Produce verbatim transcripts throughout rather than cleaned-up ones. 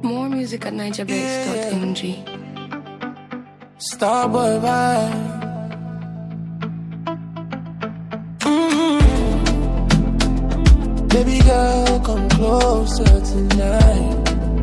More music at niger bass dot m g. Starboy vibe. Mm-hmm. Baby girl, come closer tonight.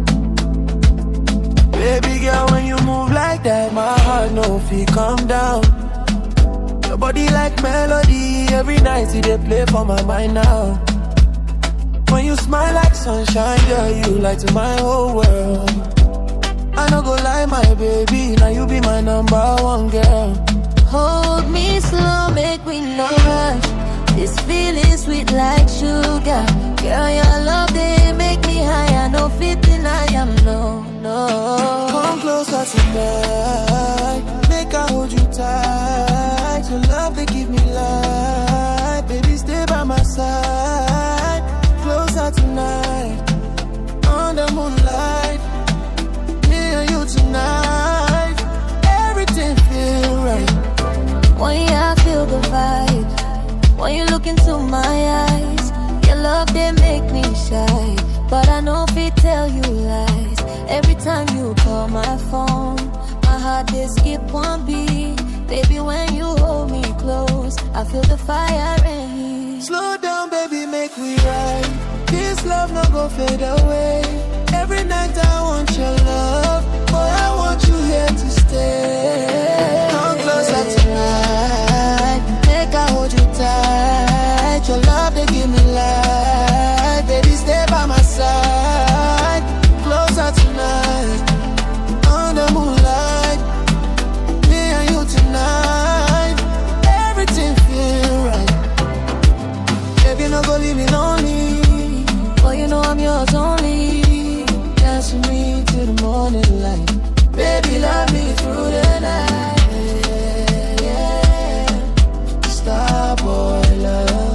Baby girl, when you move like that, my heart no feel calm down. Your body like melody, every night see they play for my mind now. When you smile like sunshine, girl, you light to my whole world. I no go lie, my baby, now you be my number one girl. Hold me slow, make me no rush. This feeling sweet like sugar. Girl, your love, they make me high. I know fifteen, I am no, no. Come closer tonight, make I hold you tight. Your love, they give me life. Baby, stay by my side. Closer tonight, under moonlight. Me and you tonight, everything feel right. When I feel the vibe, when you look into my eyes, your love, they make me shy. But I know if it tell you lies. Every time you call my phone, my heart, they skip one beat. Baby, when you hold me close, I feel the fire in me. Slow down, baby, make we ride. This love no go fade away. Every night I want your love, boy, I want you here to stay. Come closer tonight, make I hold you tight. Your love, they give me life. Baby, stay by my side. Closer tonight, under moonlight. Me and you tonight, everything feel right. Baby, no go leave me lonely. Boy, you know I'm yours only. Dance with me till the morning light. Baby, love me through the night. Yeah, yeah. Starboy love.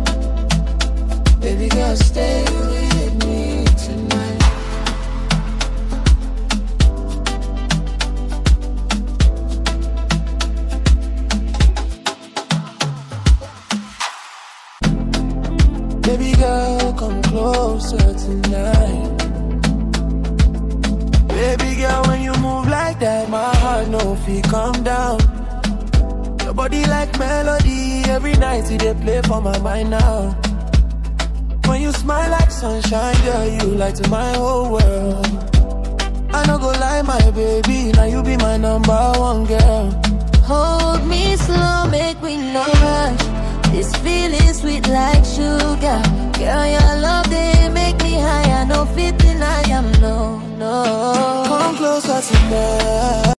Baby girl, stay with me tonight. Baby girl, come closer tonight. Baby girl, when you move like that, my heart no feel calm down. Your body like melody, every night see they play for my mind now. When you smile like sunshine, girl, you light to my whole world. I no go lie, my baby, now you be my number one girl. Hold me slow, make me no rush. This feeling sweet like sugar. Girl, your love, they make me high. I know fifteen, I am no, no. Come closer tonight.